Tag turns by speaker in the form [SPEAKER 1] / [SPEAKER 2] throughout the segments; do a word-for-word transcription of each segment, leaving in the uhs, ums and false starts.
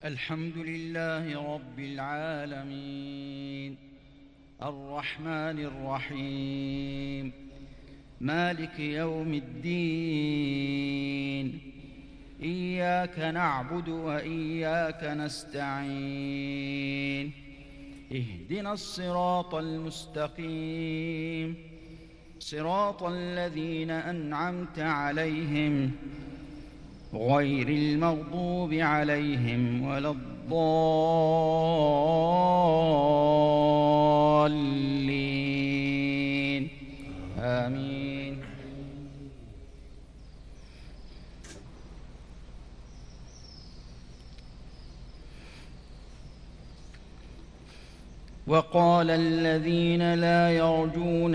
[SPEAKER 1] الحمد لله رب العالمين الرحمن الرحيم مالك يوم الدين إياك نعبد وإياك نستعين اهدنا الصراط المستقيم صراط الذين أنعمت عليهم غير المغضوب عليهم ولا الضالين آمين. وقال الذين لا يرجون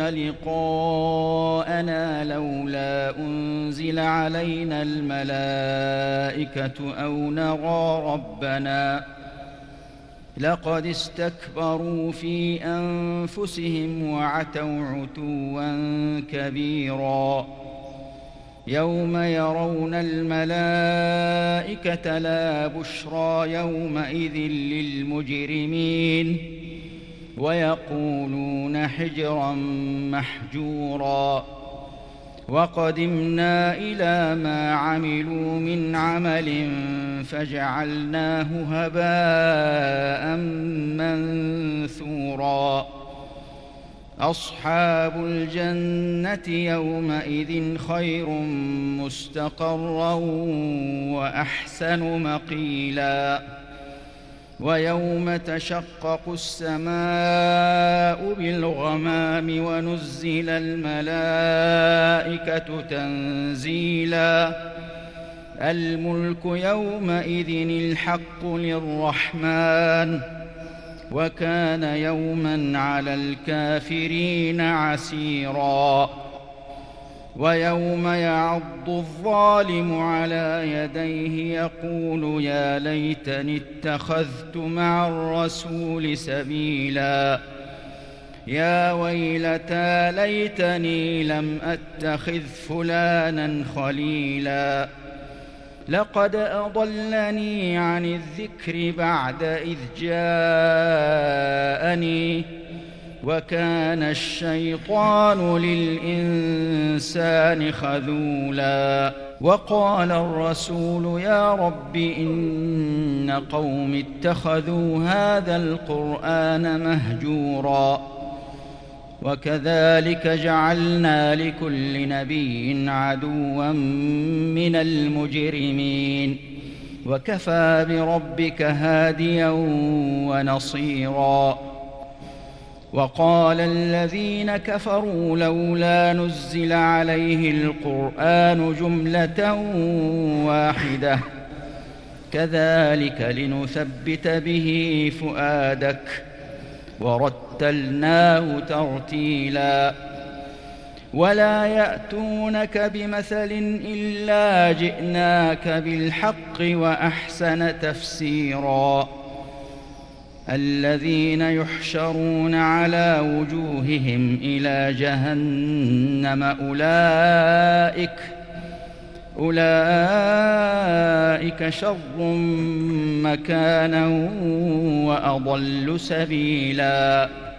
[SPEAKER 1] لقاءنا لولا أنزل علينا الملائكة أو نرى ربنا لقد استكبروا في أنفسهم وعتوا عتوا كبيرا يوم يرون الملائكة لا بشرى يومئذ للمجرمين ويقولون حجرا محجورا وقدمنا إلى ما عملوا من عمل فجعلناه هباء منثورا أصحاب الجنة يومئذ خير مستقرا وأحسن مقيلا ويوم تشقق السماء بالغمام ونزل الملائكة تنزيلا الملك يومئذ الحق للرحمن وكان يوما على الكافرين عسيرا ويوم يعض الظالم على يديه يقول يا ليتني اتخذت مع الرسول سبيلا يا ويلتى ليتني لم أتخذ فلانا خليلا لقد أضلني عن الذكر بعد إذ جاءني وكان الشيطان للإنسان خذولا وقال الرسول يا رب إن قوم اتخذوا هذا القرآن مهجورا وكذلك جعلنا لكل نبي عدوا من المجرمين وكفى بربك هاديا ونصيرا وقال الذين كفروا لولا نزل عليه القرآن جملة واحدة كذلك لنثبت به فؤادك ورتلناه ترتيلا ولا يأتونك بمثل إلا جئناك بالحق وأحسن تفسيرا الذين يحشرون على وجوههم إلى جهنم أولئك أولئك شر مكانا وأضل سبيلا.